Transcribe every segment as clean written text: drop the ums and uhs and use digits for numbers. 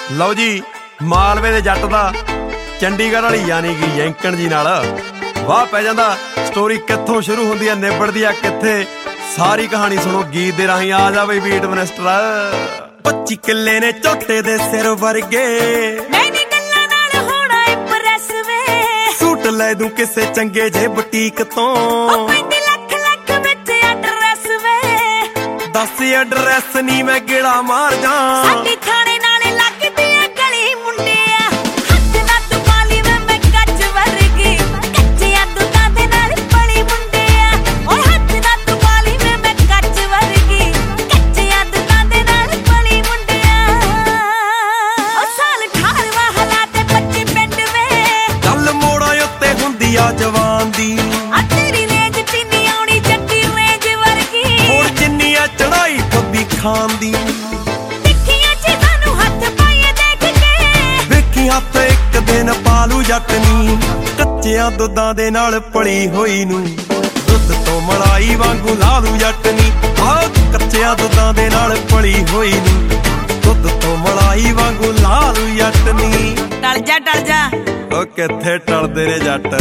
ਲਓ ਜੀ, ਮਾਲਵੇ ਦੇ ਜੱਟ ਦਾ ਚੰਡੀਗੜ੍ਹ ਵਾਲੀ ਯਾਨੀ ਕਿ ਜੈਂਕਣ ਜੀ ਨਾਲ ਵਾਹ ਪੈ ਜਾਂਦਾ। ਸਟੋਰੀ ਕਿੱਥੋਂ ਸ਼ੁਰੂ ਹੁੰਦੀ ਆ ਨਿਬੜਦੀ ਆ ਕਿੱਥੇ, ਸਾਰੀ ਕਹਾਣੀ ਸੁਣੋ ਗੀਤ ਦੇ ਰਾਹੀਂ। ਆ ਜਾ ਬਈ ਬੀਟ ਮਿਨਿਸਟਰ। 25 ਕਿੱਲੇ ਨੇ ਝੋਟੇ ਦੇ ਸਿਰ ਵਰਗੇ, ਮੈਨੀ ਗੱਲਾਂ ਨਾਲ ਹੋਣਾ ਇੰਪ੍ਰੈਸ ਵੇ। ਸੂਟ ਲੈ ਦੂੰ ਕਿਸੇ ਚੰਗੇ ਜੇ ਬੁਟੀਕ ਤੋਂ, 5 ਲੱਖ ਵਿੱਚ ਐਡਰੈਸ ਵੇ। ਦੱਸ ਐਡਰੈਸ ਨਹੀਂ ਮੈਂ ਗੇੜਾ ਮਾਰ ਜਾ। ਸਾਡੀ ਥਾਣੇ ਨਾਲੇ ਲੱਗਦੀ ਆ ਗਲੀ ਮੁੰਡਿਆ, ਹੱਥ ਨਾ ਤੂੰ ਪਾਲੀ ਮੈਂ ਕੱਚ ਵਰਗੀ। ਕੱਚਿਆਂ ਦੁੱਧਾਂ ਦੇ ਨਾਲ ਪਲੀ ਮੁੰਡਿਆ, ਓਏ ਹੱਥ ਨਾ ਤੂੰ ਪਾਲੀ ਮੈਂ ਕੱਚ ਵਰਗੀ। ਕੱਚਿਆਂ ਦੁੱਧਾਂ ਦੇ ਨਾਲ ਪਲੀ ਮੁੰਡਿਆ। ਓ ਸਾਲ 18ਵਾਂ ਹਾਲਾਤ 25 ਪਿੰਡ ਵੇ। ਗੱਲ ਮੋੜਾਂ ਉੱਤੇ ਹੁੰਦੀ ਆ ਜਵਾਨ ਦੀ, ਆ ਤੇਰੀ ਰੇਂਜ ਚੀਨੀ ਆਉਣੀ ਜੱਟੀ ਰੇਂਜ ਵਰਗੀ। ਹੁਣ ਜਿੰਨੀ ਆ ਚੜਾਈ ਖੱਬੀ ਖਾਨ ਦੀ, ਤਿੱਖੀਆਂ ਚੀਜ਼ਾਂ ਨੂੰ ਹੱਥ ਪਾਈਏ ਦੇਖ ਕੇ। ਵੇਖੀ ਹੱਥ ਇੱਕ ਦਿਨ ਪਾਲੂ ਜੱਟ ਨੀ, ਕੱਚਿਆਂ ਦੁੱਧਾਂ ਦੇ ਨਾਲ ਪਲੀ ਹੋਈ ਨੂੰ। ਦੁੱਧ ਤੋਂ ਮਲਾਈ ਵਾਂਗੂ ਲਾਲੂ ਜੱਟ ਨੀ, ਆਹ ਕੱਚਿਆਂ ਦੁੱਧਾਂ ਦੇ ਨਾਲ ਪਲੀ ਹੋਈ ਨੂੰ। ਦੁੱਧ ਤੋਂ ਮਲਾਈ ਵਾਂਗੂ ਲਾਲੂ ਜੱਟ ਨੀ। ਟਲ ਜਾ ਉਹ ਕਿੱਥੇ ਟਲਦੇ ਨੇ ਜੱਟ।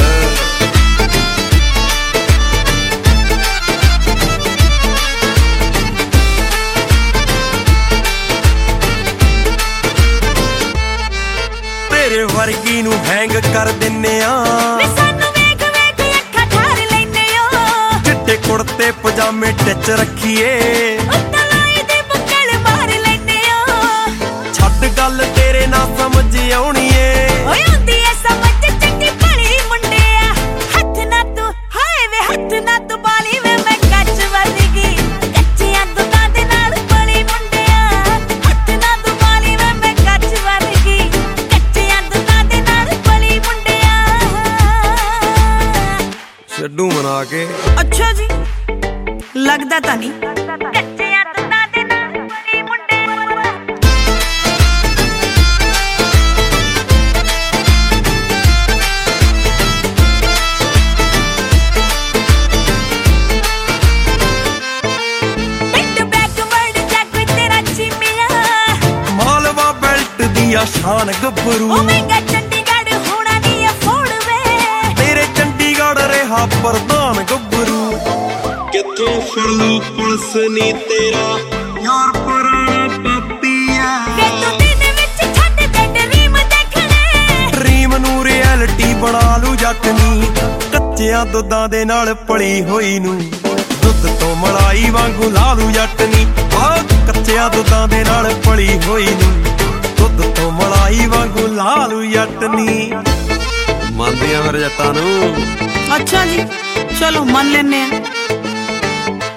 ਤੇਰੇ ਵਰਗੀ ਨੂੰ ਹੈਂਗ ਕਰ ਦਿੰਨੇ ਆ, ਵੇ ਸਾਨੂੰ ਵੇਖ ਅੱਖਾਂ ਠਾਰ ਲੈਨੇ ਓ। ਚਿੱਟੇ ਕੁੜਤੇ ਪਜਾਮੇ ਟਿਚ ਰੱਖੀਏ, ਉੱਤੋਂ ਲਾਈ ਦੇ ਬੁੱਕਲ ਮਾਰ ਲੈਨੇ ਓ। ਛੱਡ ਗੱਲ ਤੇਰੇ ਨਾ ਸਮਝ ਆਉਣੀ ਏ। ਓਏ ਹੁੰਦੀ ਐ ਸਮਝ ਚੰਗੀ ਭਲੀ ਮੁੰਡਿਆ, ਹੱਥ ਨਾ ਤੂੰ ਹਾਏ ਵੇ ਹੱਥ ਨਾ ਤੂੰ ਬਾਲੀ ਵੇ ਮੈਂ ਕੱਚ ਵਰਗੀ। ਕੱਚਿਆਂ ਦੁੱਧਾਂ ਦੇ ਨਾਲ ਪਲੀ ਮੁੰਡਿਆ, ਹੱਥ ਨਾ ਤੂੰ ਬਾਲੀ ਵੇ ਮੈਂ ਕੱਚ ਵਰਗੀ। ਕੱਚਿਆਂ ਦੁੱਧਾਂ ਦੇ ਨਾਲ ਪਲੀ ਮੁੰਡਿਆ। ਛੱਡੂ ਮਨਾ ਕੇ। ਅੱਛਾ ਜੀ, ਲੱਗਦਾ ਤਾਂ ਨਹੀਂ। ਕੱਚਿਆਂ ਦੁੱਧਾਂ ਦੇ ਨਾਲ ਪਲੀ ਮੁੰਡਿਆ। ਮਾਲਵਾ ਬੈਲਟ ਦੀ ਆ ਸ਼ਾਨ ਗੱਭਰੂ, ਓ ਮਹਿੰਗਾ ਚੰਡੀਗੜ੍ਹ ਹੋਣਾ ਨੀ ਅਫੋਰਡ ਵੇ। ਤੇਰੇ ਚੰਡੀਗੜ੍ਹ ਰਿਹਾ ਪ੍ਰਧਾਨ ਗੱਭਰੂ। ਕਿੱਥੋਂ ਫਿਰਲੂ ਪੁਲਿਸ ਨੀ ਤੇਰਾ ਯਾਰ ਪੁਰਾਣਾ ਪਾਪੀ ਆ। ਵੇ ਤੂੰ ਦਿਨ ਵਿੱਚ ਛੱਡ ਦੇ ਡਰੀਮ ਦੇਖਣੇ, ਡਰੀਮ ਨੂੰ ਰਿਐਲਿਟੀ ਬਣਾ ਲੂ ਜੱਟ ਨੀ, ਕੱਚਿਆਂ ਦੁੱਧਾਂ ਦੇ ਨਾਲ ਪਲੀ ਹੋਈ ਨੂੰ। ਦੁੱਧ ਤੋਂ ਮਲਾਈ ਵਾਂਗੂ ਲਾਲੂ ਜੱਟ ਨੀ, ਆਹ ਕੱਚਿਆਂ ਦੁੱਧਾਂ ਦੇ ਨਾਲ ਪਲੀ ਹੋਈ ਨੂੰ। ਦੁੱਧ ਤੋਂ ਮਲਾਈ ਵਾਂਗੂ ਲਾਲੂ ਜੱਟ ਨੀ। ਮੰਨਦੇ ਆ ਮੇਰੇ ਜੱਟਾਂ ਨੂੰ। ਅੱਛਾ ਜੀ, ਚਲੋ ਮੰਨ ਲੈਨੇ ਆ।